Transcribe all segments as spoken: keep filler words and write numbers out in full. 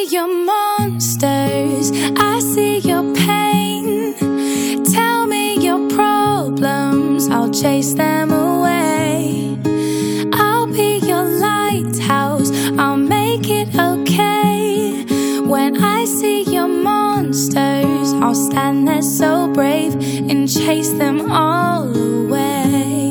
see your monsters, I see your pain. Tell me your problems, I'll chase them away. I'll be your lighthouse, I'll make it okay. When I see your monsters, I'll stand there so brave and chase them all away.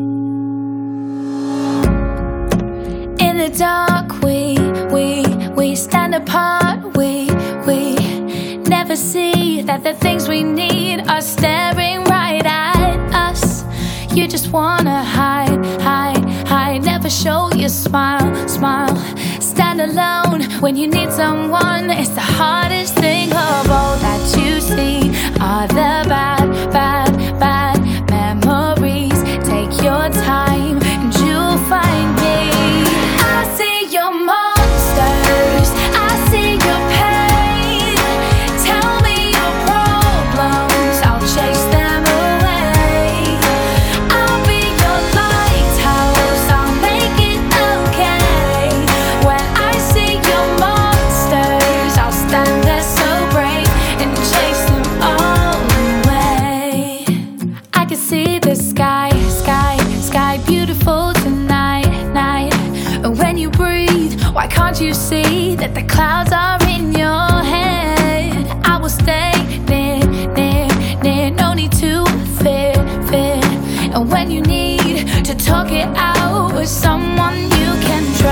In the dark, we, we, we stand apart. We, we never see that the things we need are staring right at us. You just wanna hide, hide, hide. Never show your smile, smile. Stand alone when you need someone. It's the hardest thing of all that you see are the bad, bad, bad memories. Take your time and you'll find me. I see your monsters, I see your pain. Tell me your problems, I'll chase them away. I'll be your lighthouse, I'll make it okay. When I see your monsters, I'll stand there so brave and chase them all away. I can see the sky, sky, sky beautiful tonight, night. And when you breathe, why can't you see that the clouds are in your head? I will stay near, near, near. No need to fear, fear. And when you need to talk it out with someone you can trust,